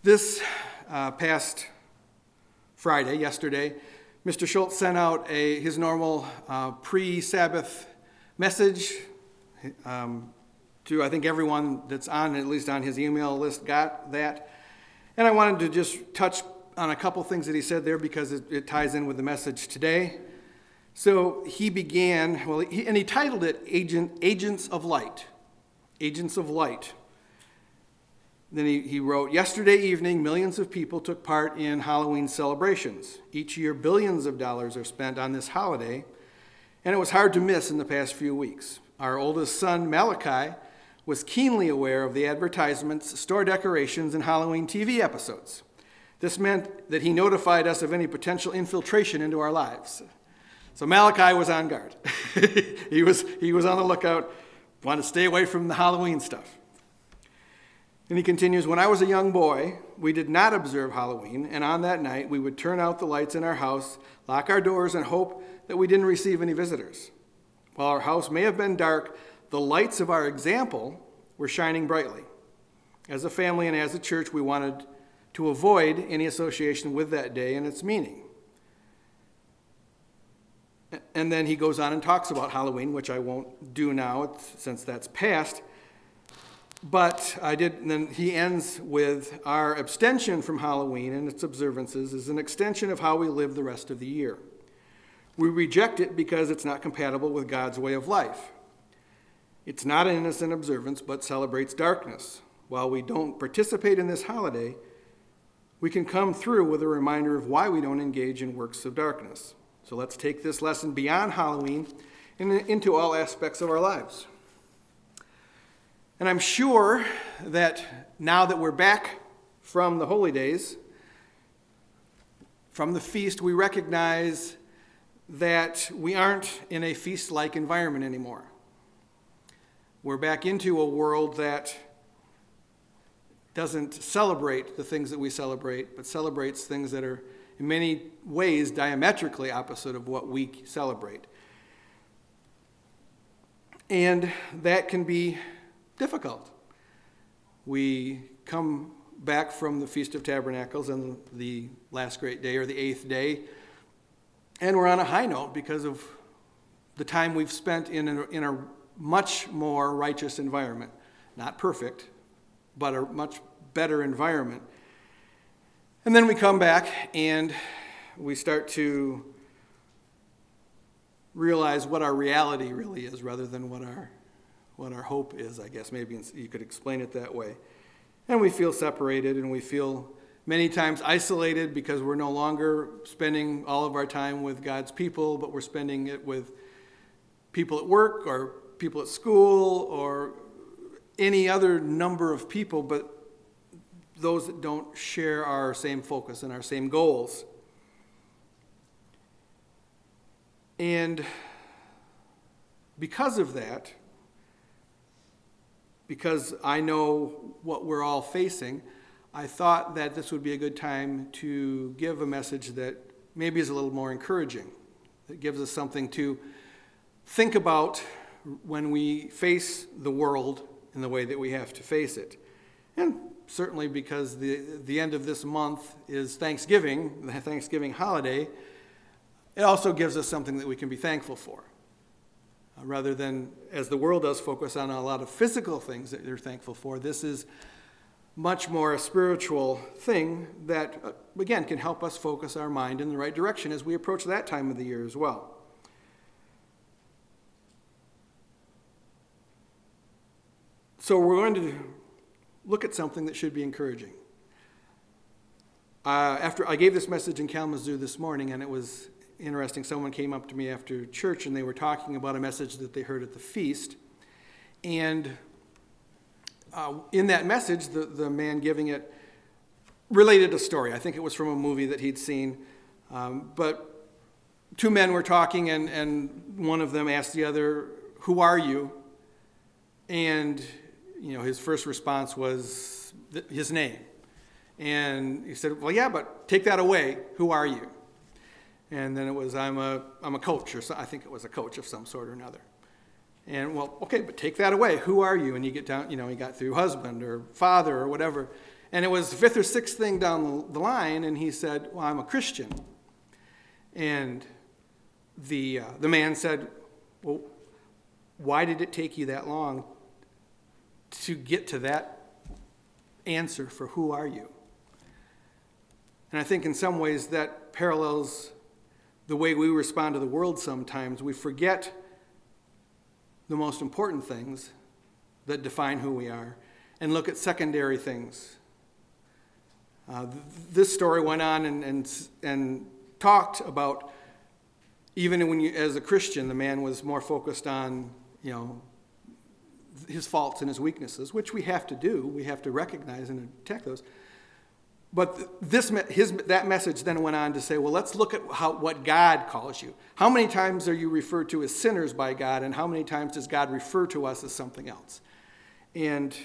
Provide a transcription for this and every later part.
This past Friday, yesterday, Mr. Schultz sent out his normal pre-Sabbath message to, I think, everyone that's on, at least on his email list, got that. And I wanted to just touch on a couple things that he said there because it ties in with the message today. So he began, and he titled it Agents of Light. Agents of Light. Then he wrote, yesterday evening, millions of people took part in Halloween celebrations. Each year, billions of dollars are spent on this holiday, and it was hard to miss in the past few weeks. Our oldest son, Malachi, was keenly aware of the advertisements, store decorations, and Halloween TV episodes. This meant that he notified us of any potential infiltration into our lives. So Malachi was on guard. He was on the lookout, wanted to stay away from the Halloween stuff. And he continues, when I was a young boy, we did not observe Halloween, and on that night we would turn out the lights in our house, lock our doors, and hope that we didn't receive any visitors. While our house may have been dark, the lights of our example were shining brightly. As a family and as a church, we wanted to avoid any association with that day and its meaning. And then he goes on and talks about Halloween, which I won't do now since that's past. But I did, and then he ends with our abstention from Halloween and its observances is an extension of how we live the rest of the year. We reject it because it's not compatible with God's way of life. It's not an innocent observance, but celebrates darkness. While we don't participate in this holiday, we can come through with a reminder of why we don't engage in works of darkness. So let's take this lesson beyond Halloween and into all aspects of our lives. And I'm sure that now that we're back from the holy days, from the feast, we recognize that we aren't in a feast-like environment anymore. We're back into a world that doesn't celebrate the things that we celebrate, but celebrates things that are in many ways diametrically opposite of what we celebrate. And that can be difficult. We come back from the Feast of Tabernacles on the last great day or the eighth day, and we're on a high note because of the time we've spent in a much more righteous environment. Not perfect, but a much better environment. And then we come back and we start to realize what our reality really is rather than what our hope is, I guess. Maybe you could explain it that way. And we feel separated and we feel many times isolated because we're no longer spending all of our time with God's people, but we're spending it with people at work or people at school or any other number of people, but those that don't share our same focus and our same goals. And because of that, because I know what we're all facing, I thought that this would be a good time to give a message that maybe is a little more encouraging, that gives us something to think about when we face the world in the way that we have to face it. And certainly because the end of this month is Thanksgiving, the Thanksgiving holiday, it also gives us something that we can be thankful for. Rather than, as the world does, focus on a lot of physical things that they're thankful for, this is much more a spiritual thing that, again, can help us focus our mind in the right direction as we approach that time of the year as well. So we're going to look at something that should be encouraging. After I gave this message in Kalamazoo this morning, and it was interesting. Someone came up to me after church, and they were talking about a message that they heard at the feast. And in that message, the man giving it related a story. I think it was from a movie that he'd seen. But two men were talking, and one of them asked the other, "Who are you?" And his first response was his name. And he said, "Well, yeah, but take that away. Who are you?" And then it was, I'm a coach, or so, I think it was a coach of some sort or another. And, well, okay, but take that away. Who are you? And you get down, he got through husband or father or whatever. And it was the fifth or sixth thing down the line, and he said, well, I'm a Christian. And the man said, well, why did it take you that long to get to that answer for who are you? And I think in some ways that parallels the way we respond to the world sometimes. We forget the most important things that define who we are and look at secondary things. This story went on and talked about, even when you, as a Christian, the man was more focused on, his faults and his weaknesses, which we have to do. We have to recognize and attack those. But that message then went on to say, well, let's look at what God calls you. How many times are you referred to as sinners by God, and how many times does God refer to us as something else? And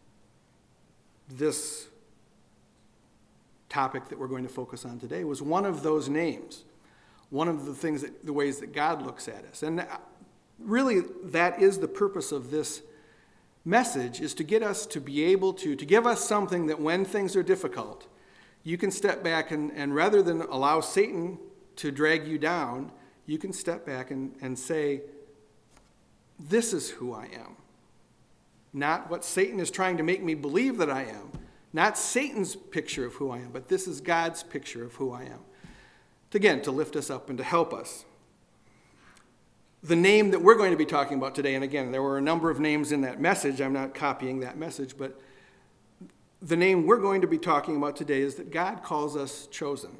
this topic that we're going to focus on today was one of those names, one of the ways that God looks at us. And really, that is the purpose of this message, is to get us to be able to give us something that when things are difficult, you can step back and rather than allow Satan to drag you down, you can step back and say, this is who I am. Not what Satan is trying to make me believe that I am. Not Satan's picture of who I am, but this is God's picture of who I am. Again, to lift us up and to help us. The name that we're going to be talking about today, and again, there were a number of names in that message. I'm not copying that message, but the name we're going to be talking about today is that God calls us chosen.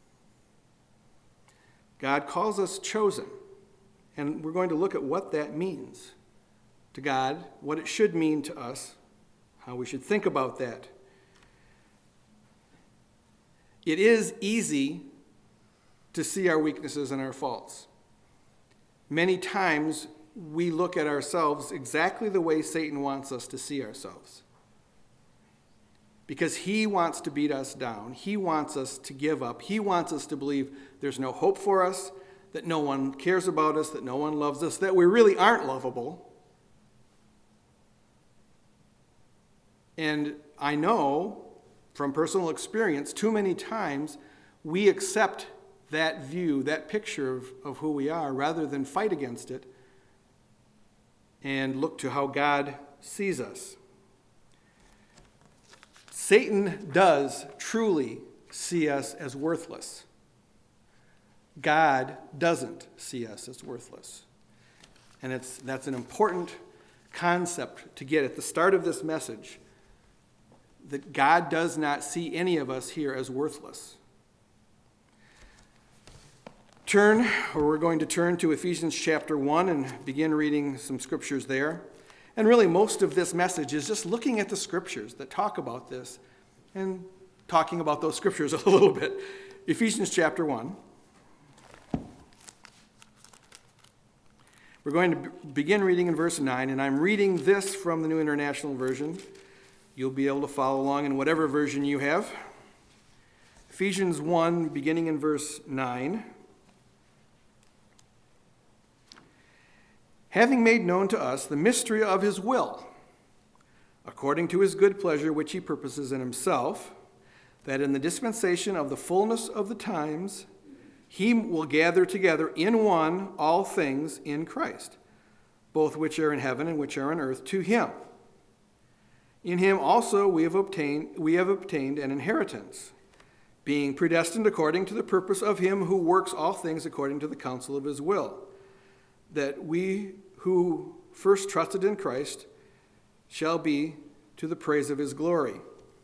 God calls us chosen. And we're going to look at what that means to God, what it should mean to us, how we should think about that. It is easy to see our weaknesses and our faults. Many times we look at ourselves exactly the way Satan wants us to see ourselves. Because he wants to beat us down. He wants us to give up. He wants us to believe there's no hope for us, that no one cares about us, that no one loves us, that we really aren't lovable. And I know from personal experience, too many times we accept that view, that picture of who we are, rather than fight against it and look to how God sees us. Satan does truly see us as worthless. God doesn't see us as worthless. And that's an important concept to get at the start of this message, that God does not see any of us here as worthless. We're going to turn to Ephesians chapter 1 and begin reading some scriptures there. And really most of this message is just looking at the scriptures that talk about this and talking about those scriptures a little bit. Ephesians chapter 1. We're going to begin reading in verse 9, and I'm reading this from the New International Version. You'll be able to follow along in whatever version you have. Ephesians 1, beginning in verse 9. Having made known to us the mystery of his will, according to his good pleasure which he purposes in himself, that in the dispensation of the fullness of the times he will gather together in one all things in Christ, both which are in heaven and which are on earth, to him. In him also we have obtained an inheritance, being predestined according to the purpose of him who works all things according to the counsel of his will, that we who first trusted in Christ shall be to the praise of his glory.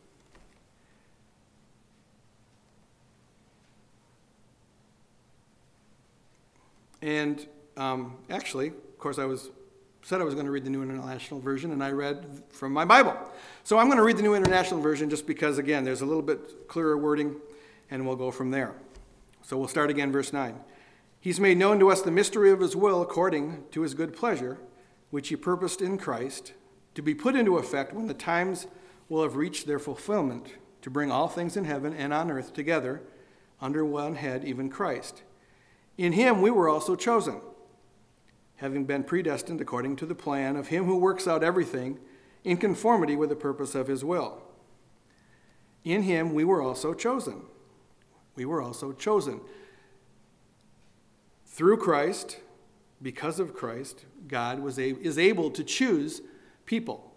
And actually, of course, I said I was going to read the New International Version, and I read from my Bible. So I'm going to read the New International Version just because, again, there's a little bit clearer wording, and we'll go from there. So we'll start again, verse 9. He's made known to us the mystery of his will according to his good pleasure, which he purposed in Christ, to be put into effect when the times will have reached their fulfillment, to bring all things in heaven and on earth together under one head, even Christ. In him we were also chosen, having been predestined according to the plan of him who works out everything in conformity with the purpose of his will, In him we were also chosen. We were also chosen. Through Christ, because of Christ, God is able to choose people.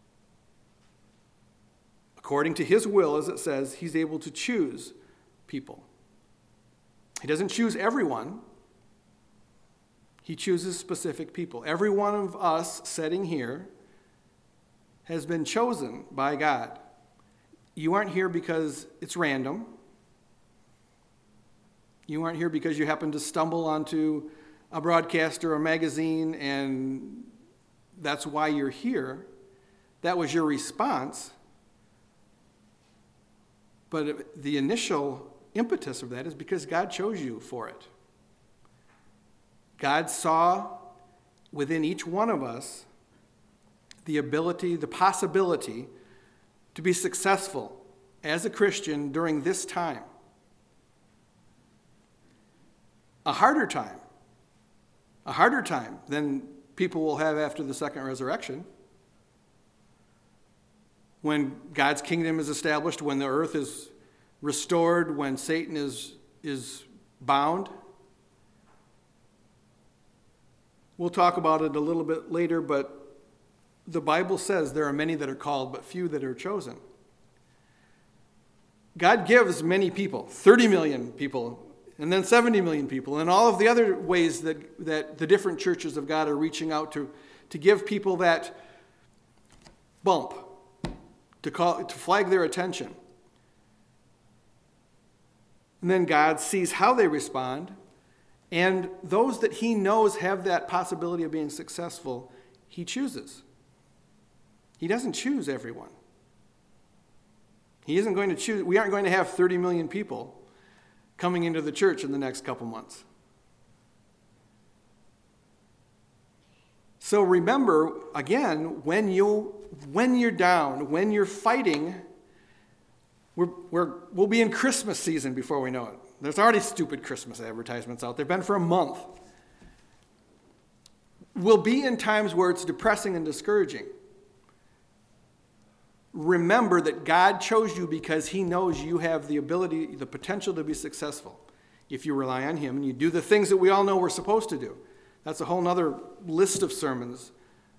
According to his will, as it says, he's able to choose people. He doesn't choose everyone. He chooses specific people. Every one of us sitting here has been chosen by God. You aren't here because it's random. You aren't here because you happen to stumble onto a broadcast or a magazine and that's why you're here. That was your response. But the initial impetus of that is because God chose you for it. God saw within each one of us the ability, the possibility to be successful as a Christian during this time. A harder time than people will have after the second resurrection. When God's kingdom is established, when the earth is restored, when Satan is bound. We'll talk about it a little bit later, but the Bible says there are many that are called, but few that are chosen. God gives many people, 30 million people, and then 70 million people, and all of the other ways that the different churches of God are reaching out to give people that bump, to flag their attention. And then God sees how they respond, and those that he knows have that possibility of being successful, he chooses. He doesn't choose everyone. He isn't going to choose. We aren't going to have 30 million people coming into the church in the next couple months. So remember, again, when you're down, when you're fighting, we'll be in Christmas season before we know it. There's already stupid Christmas advertisements out there. Been for a month. We'll be in times where it's depressing and discouraging. Remember that God chose you because he knows you have the ability, the potential to be successful if you rely on him and you do the things that we all know we're supposed to do. That's a whole other list of sermons.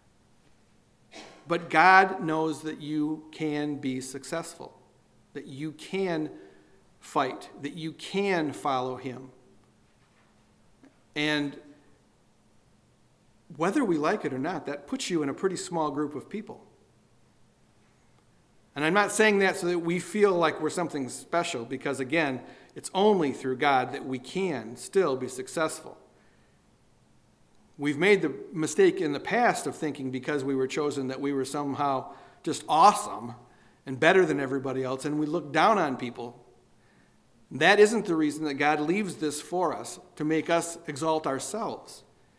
But God knows that you can be successful, that you can fight, that you can follow him. And whether we like it or not, that puts you in a pretty small group of people. And I'm not saying that so that we feel like we're something special, because again, it's only through God that we can still be successful. We've made the mistake in the past of thinking because we were chosen that we were somehow just awesome and better than everybody else, and we look down on people. That isn't the reason that God leaves this for us, to make us exalt ourselves.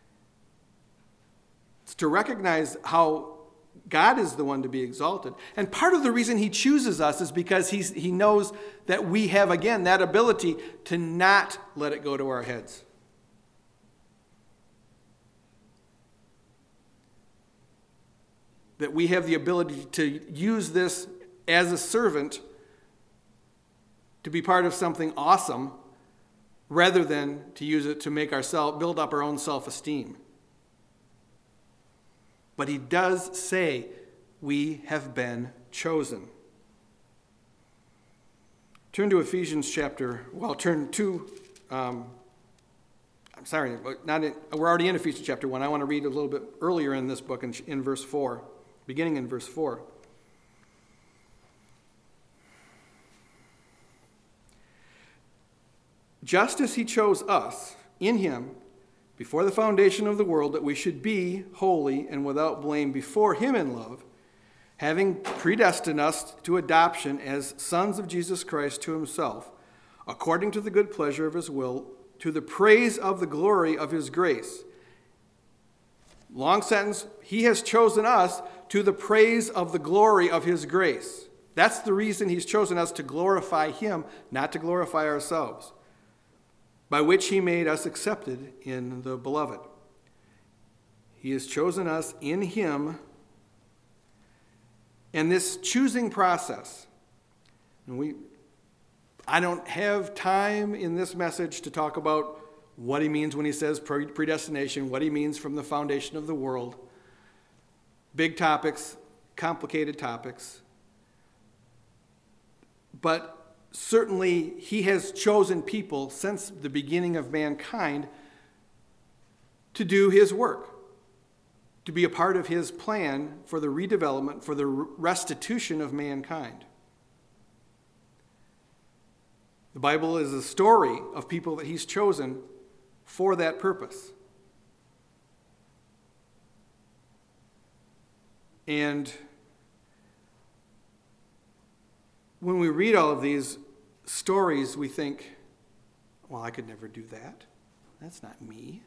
It's to recognize how God is the one to be exalted. And part of the reason he chooses us is because he knows that we have, again, that ability to not let it go to our heads. That we have the ability to use this as a servant to be part of something awesome rather than to use it to make build up our own self-esteem. But he does say we have been chosen. Turn to Ephesians we're already in Ephesians chapter 1. I want to read a little bit earlier in this book in verse 4, beginning in verse 4. Just as he chose us in him before the foundation of the world, that we should be holy and without blame before him in love, having predestined us to adoption as sons of Jesus Christ to himself, according to the good pleasure of his will, to the praise of the glory of his grace. Long sentence, he has chosen us to the praise of the glory of his grace. That's the reason he's chosen us, to glorify him, not to glorify ourselves, by which he made us accepted in the beloved. He has chosen us in him, and this choosing process, And I don't have time in this message to talk about what he means when he says predestination, what he means from the foundation of the world. Big topics, complicated topics. But certainly he has chosen people since the beginning of mankind to do his work, to be a part of his plan for the redevelopment, for the restitution of mankind. The Bible is a story of people that he's chosen for that purpose. And when we read all of these stories, we think, well, I could never do that. That's not me.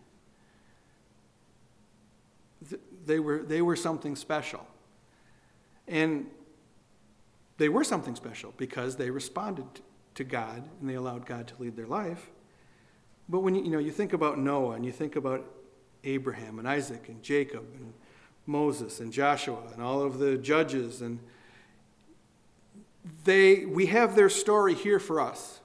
They were something special. And they were something special because they responded to God and they allowed God to lead their life. But when you think about Noah and you think about Abraham and Isaac and Jacob and Moses and Joshua and all of the judges, and we have their story here for us.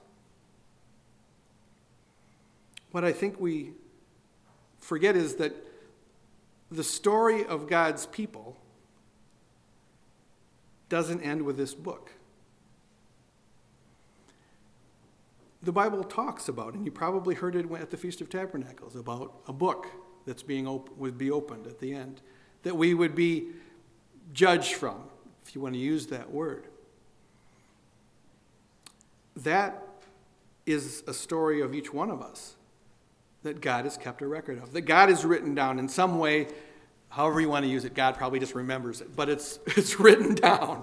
What I think we forget is that the story of God's people doesn't end with this book. The Bible talks about, and you probably heard it at the Feast of Tabernacles, about a book that's would be opened at the end, that we would be judged from, if you want to use that word. That is a story of each one of us that God has kept a record of, that God has written down in some way, however you want to use it. God probably just remembers it, but it's written down.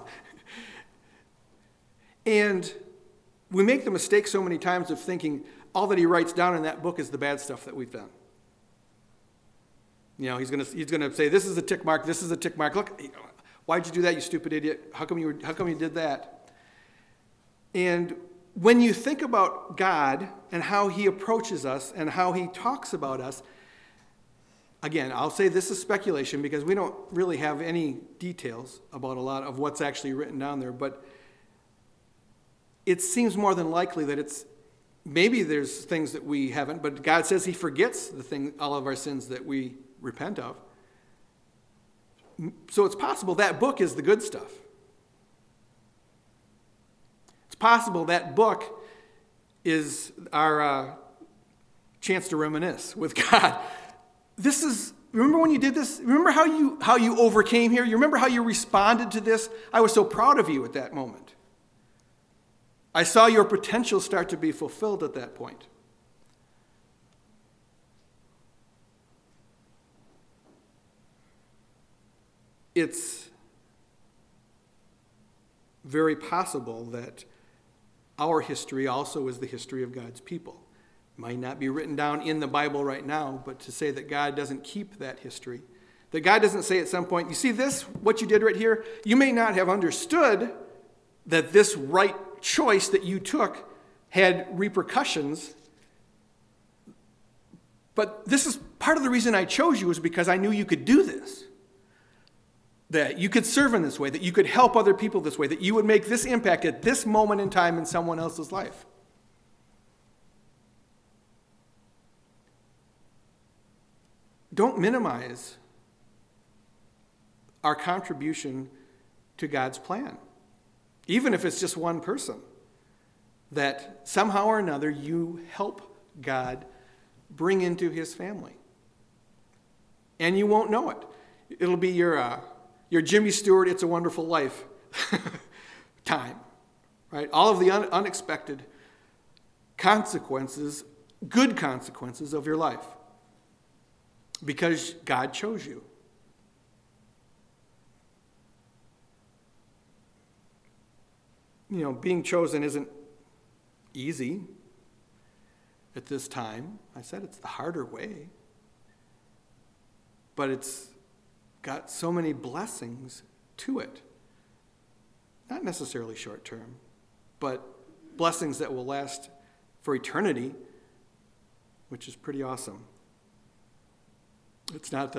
And we make the mistake so many times of thinking all that he writes down in that book is the bad stuff that we've done. He's going to say, this is a tick mark, this is a tick mark. Look, why'd you do that, you stupid idiot? How come you did that? And when you think about God and how he approaches us and how he talks about us, again, I'll say this is speculation because we don't really have any details about a lot of what's actually written down there, but it seems more than likely that maybe there's things that we haven't, but God says he forgets all of our sins that we repent of. So it's possible that book is the good stuff. It's possible that book is our chance to reminisce with God. Remember when you did this? Remember how you overcame here? You remember how you responded to this? I was so proud of you at that moment. I saw your potential start to be fulfilled at that point. It's very possible that our history also is the history of God's people. It might not be written down in the Bible right now, but to say that God doesn't keep that history, that God doesn't say at some point, you see this, what you did right here, you may not have understood that this right choice that you took had repercussions, but this is part of the reason I chose you is because I knew you could do this. That you could serve in this way, that you could help other people this way, that you would make this impact at this moment in time in someone else's life. Don't minimize our contribution to God's plan, even if it's just one person, that somehow or another you help God bring into his family. And you won't know it. It'll be your Jimmy Stewart, It's a Wonderful Life time, right? All of the unexpected consequences, good consequences of your life because God chose you. Being chosen isn't easy at this time. I said it's the harder way, but it's got so many blessings to it. Not necessarily short term, but blessings that will last for eternity, which is pretty awesome. It's not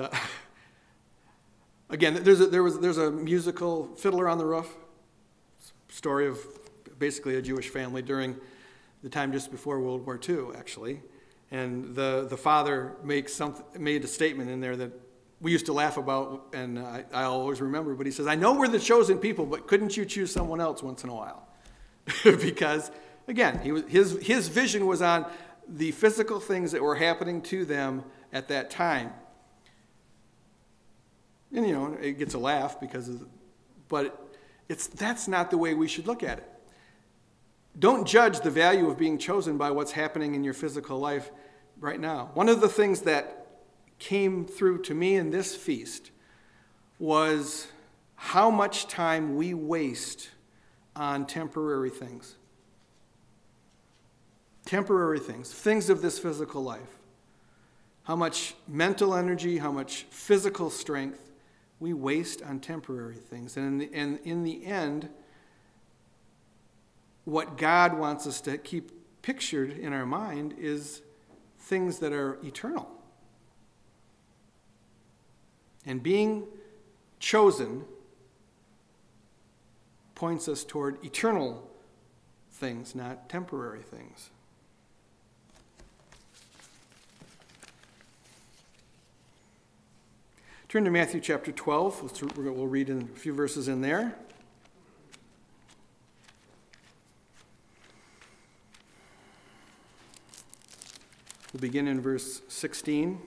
again, there's a musical, Fiddler on the Roof, story of basically a Jewish family during the time just before World War II, actually. And the father made a statement in there that we used to laugh about, and I always remember, but he says, I know we're the chosen people, but couldn't you choose someone else once in a while? Because, again, his vision was on the physical things that were happening to them at that time. And, it gets a laugh but that's not the way we should look at it. Don't judge the value of being chosen by what's happening in your physical life right now. One of the things that came through to me in this feast was how much time we waste on temporary things. Temporary things, things of this physical life. How much mental energy, how much physical strength we waste on temporary things. And in the end, what God wants us to keep pictured in our mind is things that are eternal. And being chosen points us toward eternal things, not temporary things. Turn to Matthew chapter 12. We'll read in a few verses in there. We'll begin in verse 16.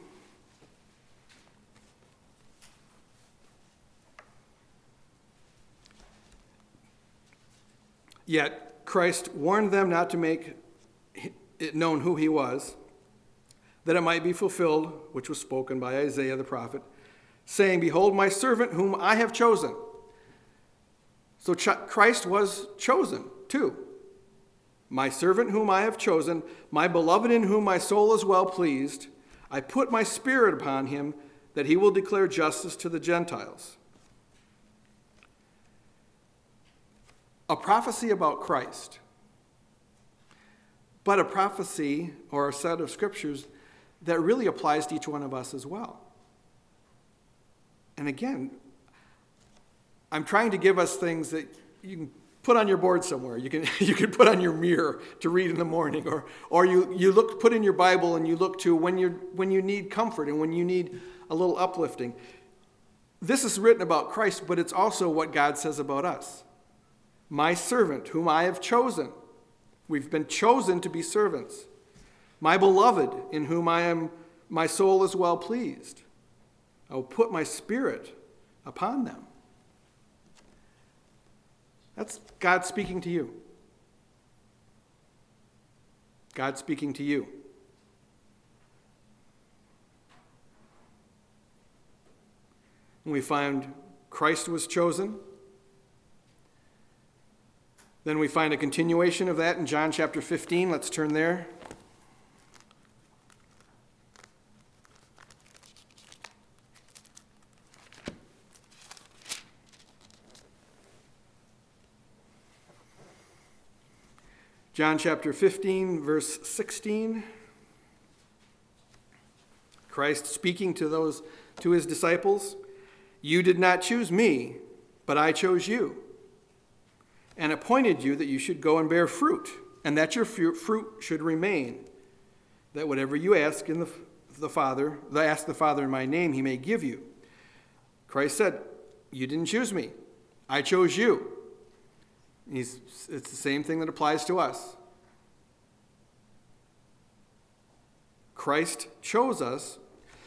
Yet Christ warned them not to make it known who he was, that it might be fulfilled, which was spoken by Isaiah the prophet, saying, Behold, my servant whom I have chosen. So Christ was chosen too. My servant whom I have chosen, my beloved in whom my soul is well pleased. I put my spirit upon him, that he will declare justice to the Gentiles. A prophecy about Christ, but a prophecy or a set of scriptures that really applies to each one of us as well. And again, I'm trying to give us things that you can put on your board somewhere. You can put on your mirror to read in the morning, or you put in your Bible and you look to when you need comfort and when you need a little uplifting. This is written about Christ, but it's also what God says about us. My servant, whom I have chosen. We've been chosen to be servants. My beloved, in whom my soul is well pleased. I will put my spirit upon them. That's God speaking to you. God speaking to you. And we find Christ was chosen. Then we find a continuation of that in John chapter 15. Let's turn there. John chapter 15, verse 16. Christ speaking to his disciples, You did not choose me, but I chose you, and appointed you that you should go and bear fruit, and that your fruit should remain, that whatever you ask the Father in my name, he may give you. Christ said, You didn't choose me, I chose you. It's the same thing that applies to us. Christ chose us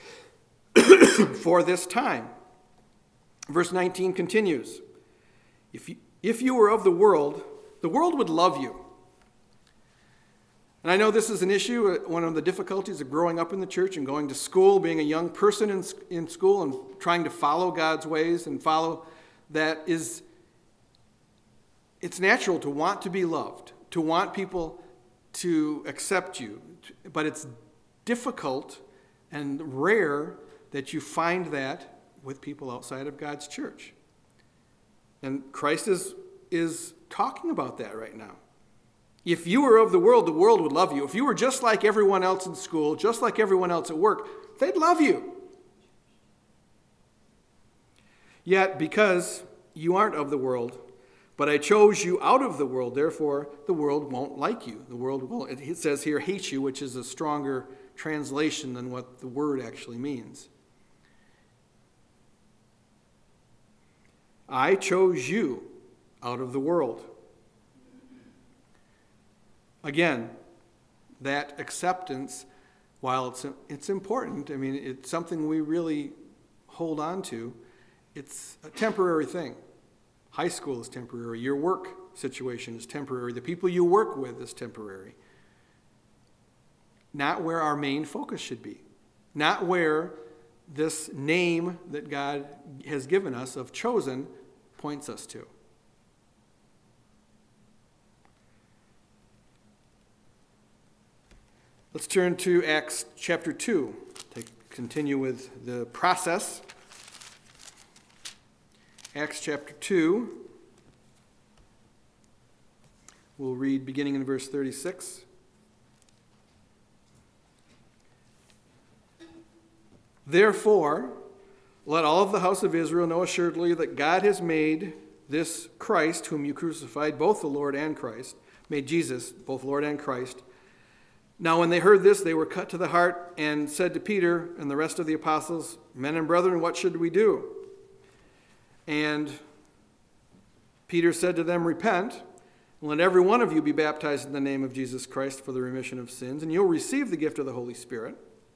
for this time. Verse 19 continues, If you were of the world would love you. And I know this is an issue, one of the difficulties of growing up in the church and going to school, being a young person in school and trying to follow God's ways and follow that is, it's natural to want to be loved, to want people to accept you, but it's difficult and rare that you find that with people outside of God's church. And Christ is talking about that right now. If you were of the world would love you. If you were just like everyone else in school, just like everyone else at work, they'd love you. Yet, because you aren't of the world, But I chose you out of the world, therefore the world won't like you. The world will, it says here, hate you, which is a stronger translation than what the word actually means. I chose you out of the world. Again, that acceptance, while it's important, I mean, it's something we really hold on to, it's a temporary thing. High school is temporary. Your work situation is temporary. The people you work with is temporary. Not where our main focus should be. Not where this name that God has given us of chosen points us to. Let's turn to Acts chapter 2 to continue with the process. Acts chapter 2. We'll read beginning in verse 36. Therefore, let all of the house of Israel know assuredly that God has made this Christ, whom you crucified, both the Lord and Christ, made Jesus, both Lord and Christ. Now when they heard this, they were cut to the heart and said to Peter and the rest of the apostles, Men and brethren, what should we do? And Peter said to them, Repent, and let every one of you be baptized in the name of Jesus Christ for the remission of sins, and you'll receive the gift of the Holy Spirit.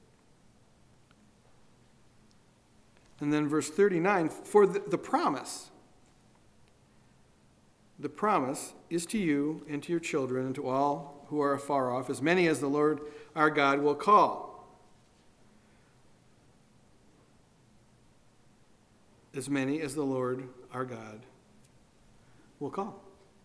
And then verse 39, for the promise is to you and to your children and to all who are afar off, as many as the Lord our God will call. As many as the Lord our God will call.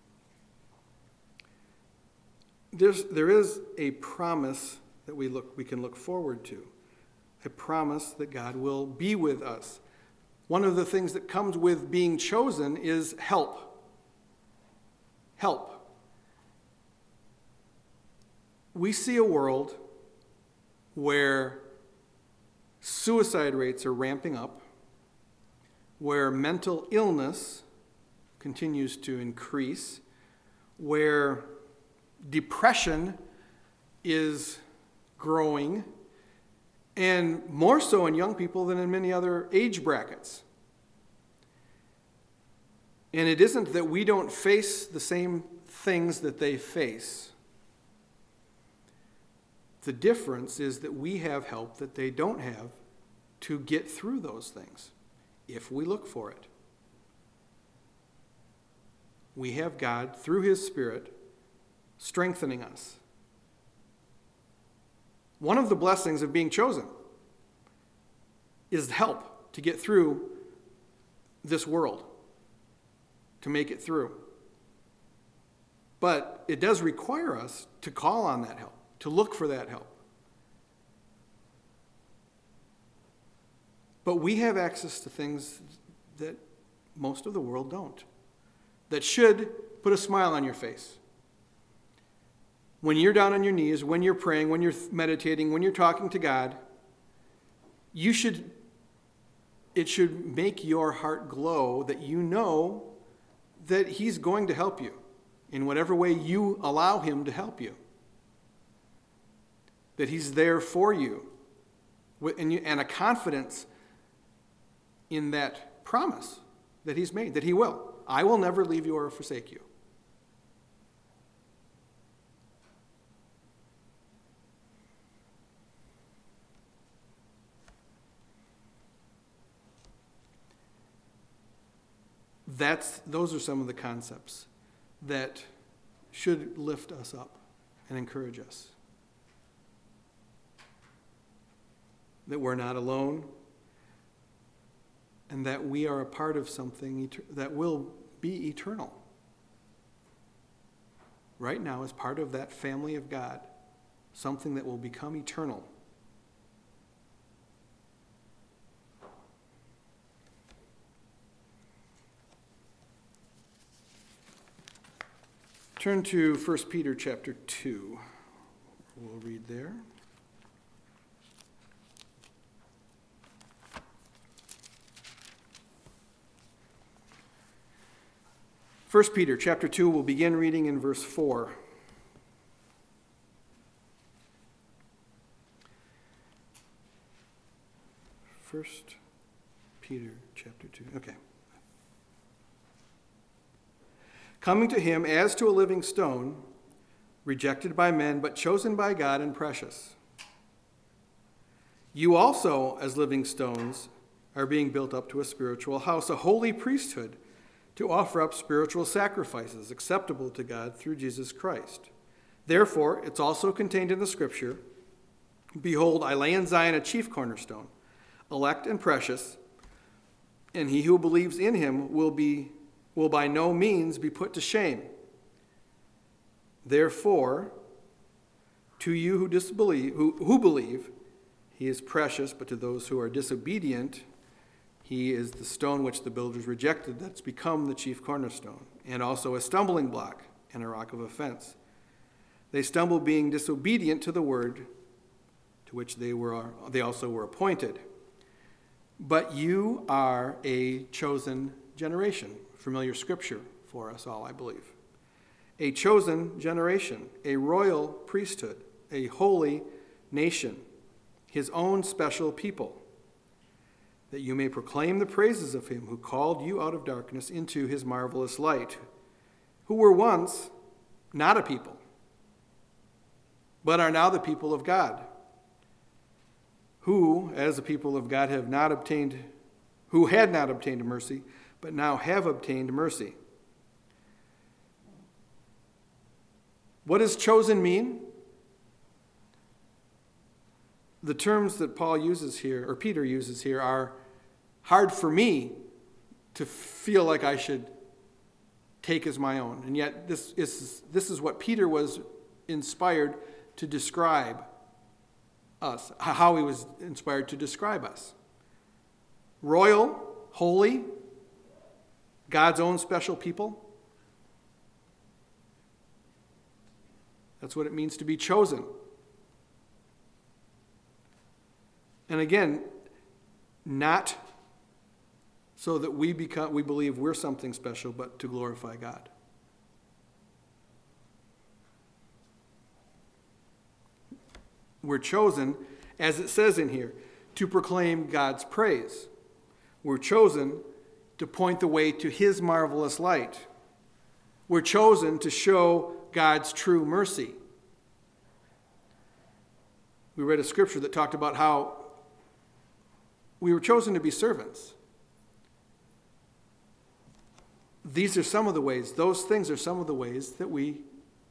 There is a promise that we can look forward to. A promise that God will be with us. One of the things that comes with being chosen is help. Help. We see a world where suicide rates are ramping up, where mental illness continues to increase, where depression is growing, and more so in young people than in many other age brackets. And it isn't that we don't face the same things that they face. The difference is that we have help that they don't have to get through those things, if we look for it. We have God, through His Spirit, strengthening us. One of the blessings of being chosen is help to get through this world, to make it through. But it does require us to call on that help, to look for that help. But we have access to things that most of the world don't, that should put a smile on your face. When you're down on your knees, when you're praying, when you're meditating, when you're talking to God, it should make your heart glow that you know that He's going to help you in whatever way you allow Him to help you. That He's there for you, and a confidence in that promise that He's made, that He will. I will never leave you or forsake you. Those are some of the concepts that should lift us up and encourage us. That we're not alone, and that we are a part of something that will be eternal. Right now, as part of that family of God, something that will become eternal. Turn to 1 Peter chapter 2. We'll read there. 1 Peter chapter 2, we'll begin reading in verse 4. First Peter chapter 2. Okay. Coming to him as to a living stone, rejected by men, but chosen by God and precious. You also, as living stones, are being built up to a spiritual house, a holy priesthood, to offer up spiritual sacrifices acceptable to God through Jesus Christ. Therefore, it's also contained in the scripture, behold, I lay in Zion a chief cornerstone, elect and precious, and he who believes in him will by no means be put to shame. Therefore, to you who believe, he is precious, but to those who are disobedient, he is the stone which the builders rejected, that's become the chief cornerstone, and also a stumbling block and a rock of offense. They stumble being disobedient to the word to which they also were appointed. But you are a chosen generation. Familiar scripture for us all, I believe. A chosen generation, a royal priesthood, a holy nation, his own special people, that you may proclaim the praises of him who called you out of darkness into his marvelous light, who were once not a people, but are now the people of God, who, as the people of God, had not obtained mercy, but now have obtained mercy. What does chosen mean? The terms that Paul uses here, or Peter uses here, are hard for me to feel like I should take as my own. And yet this is what Peter was inspired to describe us, how he was inspired to describe us. Royal, holy, God's own special people. That's what it means to be chosen. And again, not so that we believe we're something special, but to glorify God. We're chosen, as it says in here, to proclaim God's praise. We're chosen to point the way to his marvelous light. We're chosen to show God's true mercy. We read a scripture that talked about how we were chosen to be servants. These are some of the ways, those things are some of the ways that we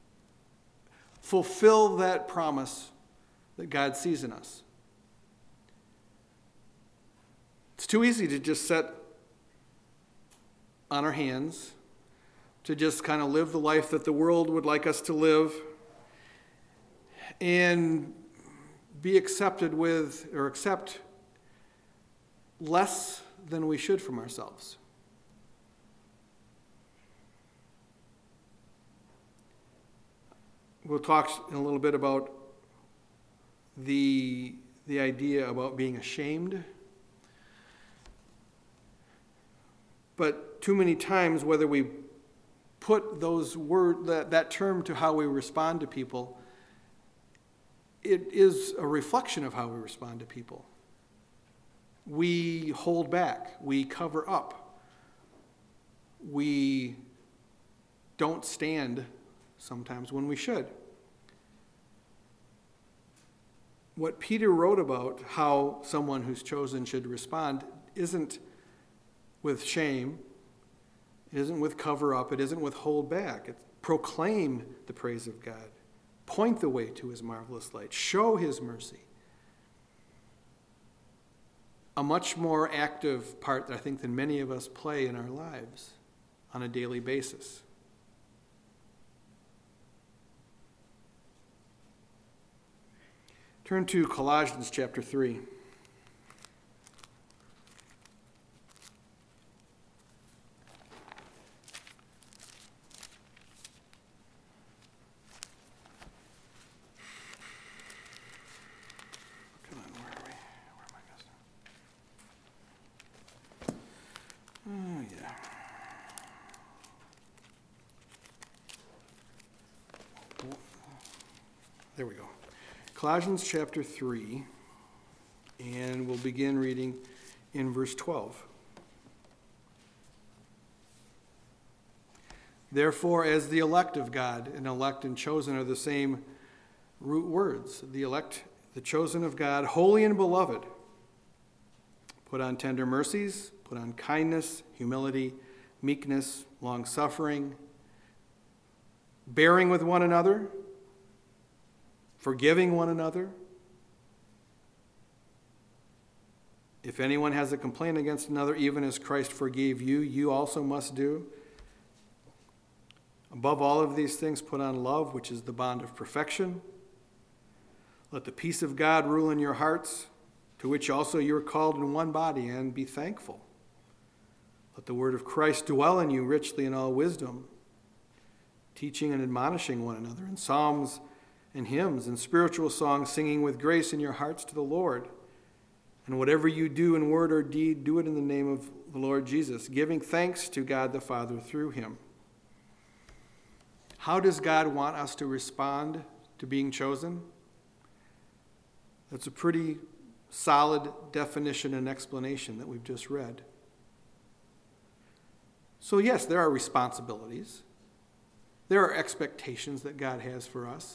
fulfill that promise that God sees in us. It's too easy to just sit on our hands, to just kind of live the life that the world would like us to live, and be accepted with, or accept less than we should from ourselves. We'll talk in a little bit about the idea about being ashamed. But too many times, whether we put that term to how we respond to people, it is a reflection of how we respond to people. We hold back. We cover up. We don't stand sometimes when we should. What Peter wrote about how someone who's chosen should respond isn't with shame, it isn't with cover up, it isn't with hold back. It's proclaim the praise of God. Point the way to his marvelous light. Show his mercy. A much more active part, I think, than many of us play in our lives on a daily basis. Turn to Colossians chapter 3. Come on, where are we? Where am I missing? Oh, yeah. There we go. Colossians chapter 3, and we'll begin reading in verse 12. Therefore, as the elect of God, and elect and chosen are the same root words. The elect, the chosen of God, holy and beloved. Put on tender mercies, put on kindness, humility, meekness, long-suffering, bearing with one another, forgiving one another. If anyone has a complaint against another, even as Christ forgave you, you also must do. Above all of these things, put on love, which is the bond of perfection. Let the peace of God rule in your hearts, to which also you are called in one body, and be thankful. Let the word of Christ dwell in you richly in all wisdom, teaching and admonishing one another in psalms and hymns and spiritual songs, singing with grace in your hearts to the Lord. And whatever you do in word or deed, do it in the name of the Lord Jesus, giving thanks to God the Father through him. How does God want us to respond to being chosen? That's a pretty solid definition and explanation that we've just read. So yes, there are responsibilities. There are expectations that God has for us.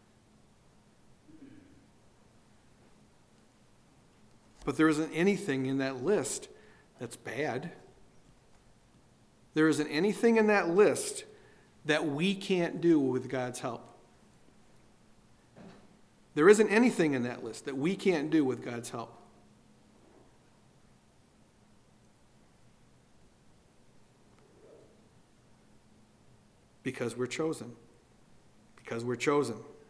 But there isn't anything in that list that's bad. There isn't anything in that list that we can't do with God's help. There isn't anything in that list that we can't do with God's help. Because we're chosen. Because we're chosen.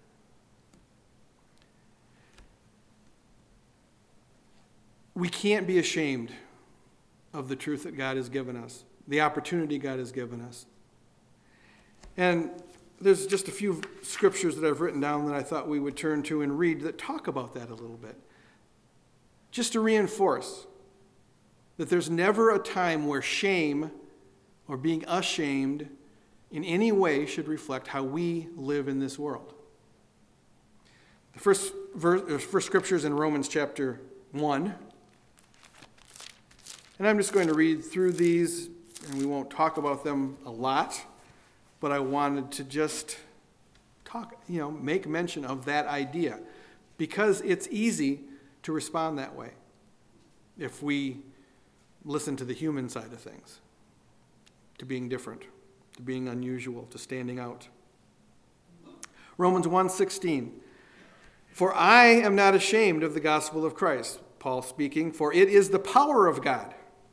We can't be ashamed of the truth that God has given us, the opportunity God has given us. And there's just a few scriptures that I've written down that I thought we would turn to and read that talk about that a little bit. Just to reinforce that there's never a time where shame or being ashamed in any way should reflect how we live in this world. The first scripture is in Romans chapter 1. And I'm just going to read through these, and we won't talk about them a lot. But I wanted to just make mention of that idea, because it's easy to respond that way if we listen to the human side of things, to being different, to being unusual, to standing out. Romans 1:16. For I am not ashamed of the gospel of Christ, Paul speaking, for it is the power of God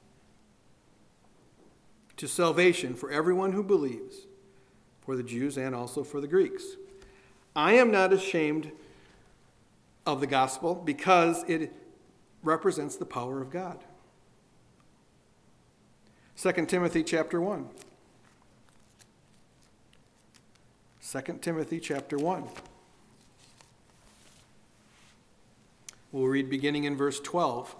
to salvation for everyone who believes, for the Jews and also for the Greeks. I am not ashamed of the gospel because it represents the power of God. 2 Timothy chapter 1. 2 Timothy chapter 1. We'll read beginning in verse 12.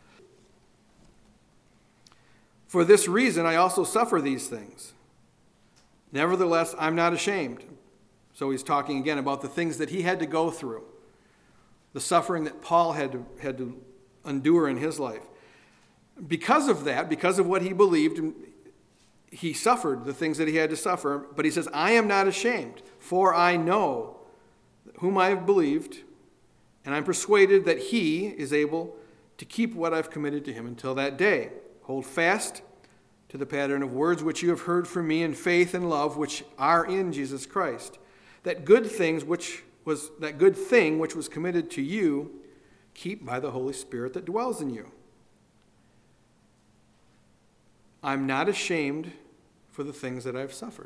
For this reason I also suffer these things. Nevertheless, I'm not ashamed. So he's talking again about the things that he had to go through, the suffering that Paul had to endure in his life. Because of that, because of what he believed, he suffered the things that he had to suffer. But he says, I am not ashamed, for I know whom I have believed, and I'm persuaded that he is able to keep what I've committed to him until that day. Hold fast to the pattern of words which you have heard from me in faith and love which are in Jesus Christ. That good thing which was committed to you, keep by the Holy Spirit that dwells in you. I'm not ashamed for the things that I've suffered.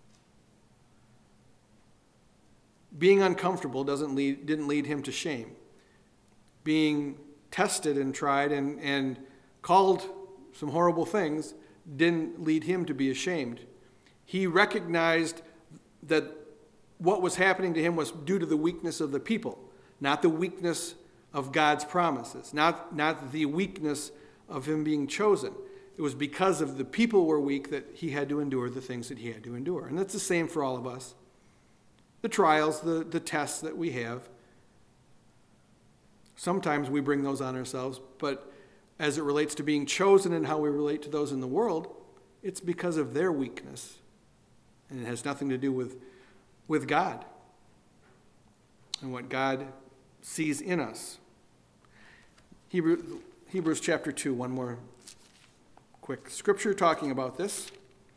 Being uncomfortable didn't lead him to shame. Being tested and tried and called some horrible things didn't lead him to be ashamed. He recognized that what was happening to him was due to the weakness of the people, not the weakness of God's promises, not the weakness of him being chosen. It was because of the people were weak that he had to endure the things that he had to endure. And that's the same for all of us. the trials, the tests that we have. Sometimes we bring those on ourselves, but as it relates to being chosen and how we relate to those in the world, it's because of their weakness. And it has nothing to do with God and what God sees in us. Hebrews chapter 2, one more quick scripture talking about this.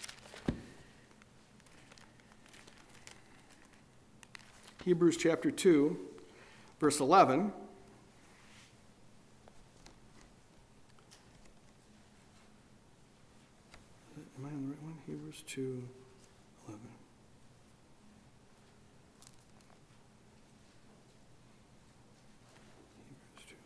Hebrews chapter 2, verse 11. Am I on the right one? Hebrews 2, 11. Hebrews 2, 11.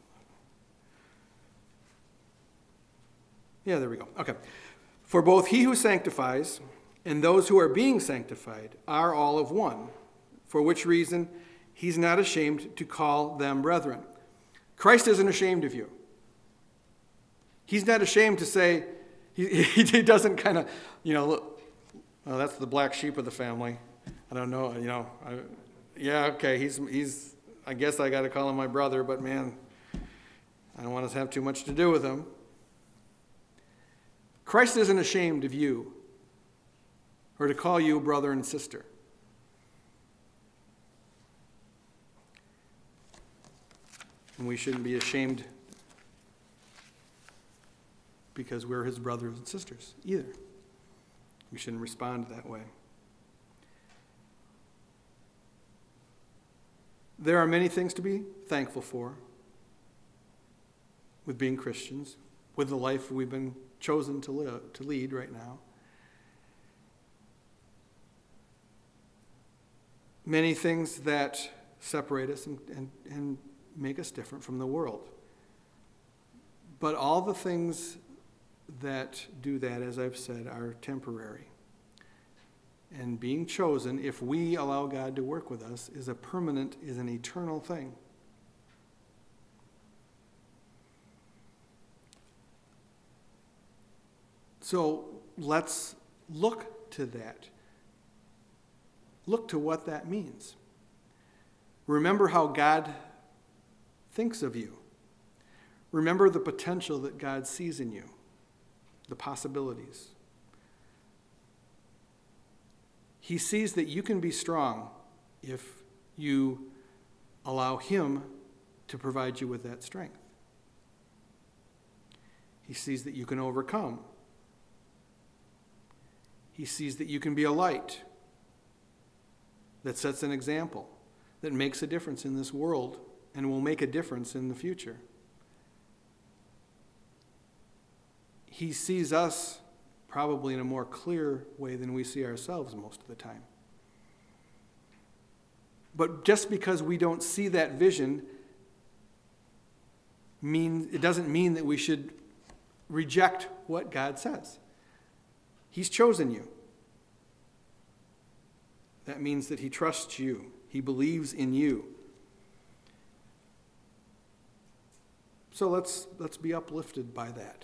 Yeah, there we go. Okay. For both he who sanctifies and those who are being sanctified are all of one, for which reason he's not ashamed to call them brethren. Christ isn't ashamed of you. He's not ashamed to say, he doesn't kind of, look, well, that's the black sheep of the family. I don't know, okay, he's I guess I got to call him my brother, but man, I don't want to have too much to do with him. Christ isn't ashamed of you or to call you brother and sister. And we shouldn't be ashamed because we're his brothers and sisters either. We shouldn't respond that way. There are many things to be thankful for with being Christians, with the life we've been chosen to lead right now. Many things that separate us and make us different from the world. But all the things that do that, as I've said, are temporary. And being chosen, if we allow God to work with us, is an eternal thing. So let's look to that. Look to what that means. Remember how God thinks of you. Remember the potential that God sees in you, the possibilities. He sees that you can be strong if you allow him to provide you with that strength. He sees that you can overcome. He sees that you can be a light that sets an example, that makes a difference in this world and will make a difference in the future. He sees us probably in a more clear way than we see ourselves most of the time. But just because we don't see that vision, it doesn't mean that we should reject what God says. He's chosen you. That means that he trusts you. He believes in you. So let's be uplifted by that.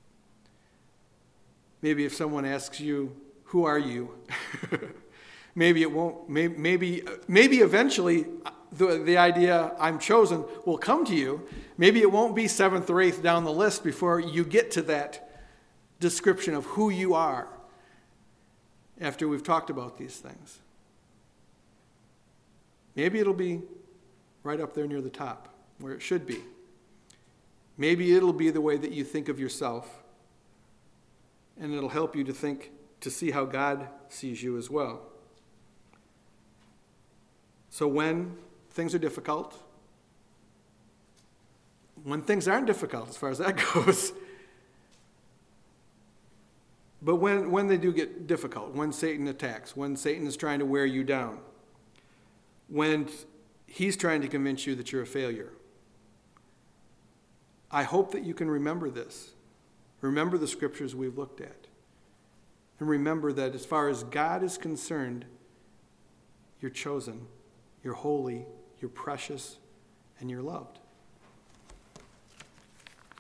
Maybe if someone asks you, "Who are you?" maybe it won't. Maybe eventually the idea "I'm chosen" will come to you. Maybe it won't be 7th or 8th down the list before you get to that description of who you are. After we've talked about these things, maybe it'll be right up there near the top, where it should be. Maybe it'll be the way that you think of yourself, and it'll help you to see how God sees you as well. So when things are difficult, when things aren't difficult as far as that goes, but when they do get difficult, when Satan attacks, when Satan is trying to wear you down, when he's trying to convince you that you're a failure, I hope that you can remember this. Remember the scriptures we've looked at. And remember that as far as God is concerned, you're chosen, you're holy, you're precious, and you're loved.